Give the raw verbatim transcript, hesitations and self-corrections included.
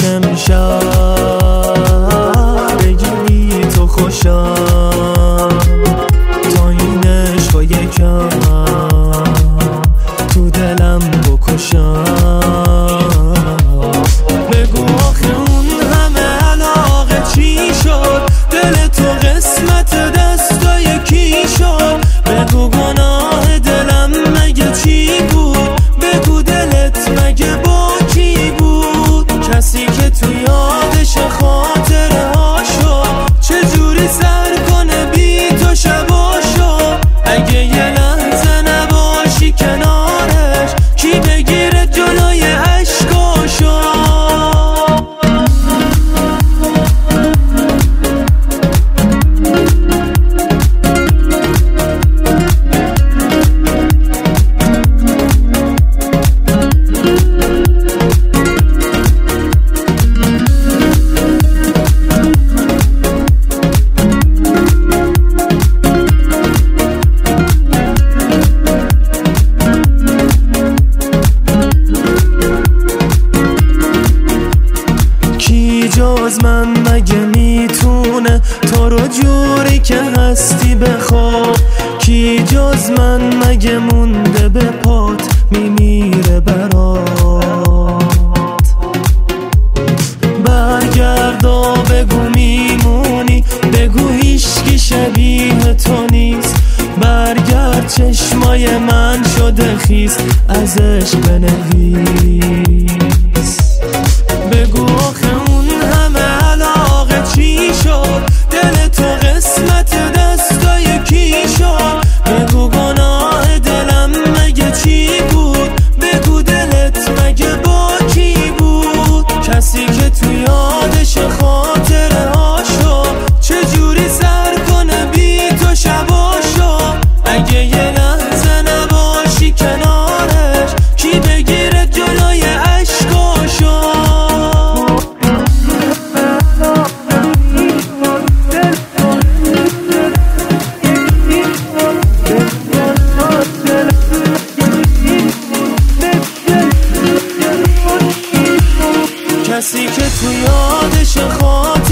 امشب بگی تو خوشم تا این عشق یکم تو دلم بکشم. بگو آخه اون همه علاقه چی شد؟ دل تو قسمت دستای کی شد؟ بگو گناه دلم مگه چی بود؟ بگو دلت مگه با کی بود؟ کسی که تو یادش خاطره ها شد چجوری سر کنه بی تو شباشو؟ اگه یه لحظه نباشی کنارش کی بگیره جلوی عشقاشو؟ جز من مگه میتونه تو رو جوری که هستی بخواد؟ کی جز من مگه مونده به پات میمیره برات؟ برگردا بگو میمونی، بگو هیچکی شبیه تو نیست. برگرد چشمای من شده خیس از عشق بنویس. بگو آخه اون همه علاقه چی شد؟ دل تو قسمت دستای کی شد؟ بگو گناه دلم مگه چی بود؟ بگو دلت مگه با کی بود؟ کسی که تو یادش خاطره ها شد چجوری سر کنه بی تو شباشو؟ اگه یه لحظه نباشی کنارش کی بگیره جلوی عشقاشو؟ کسی که تو یادش خاطره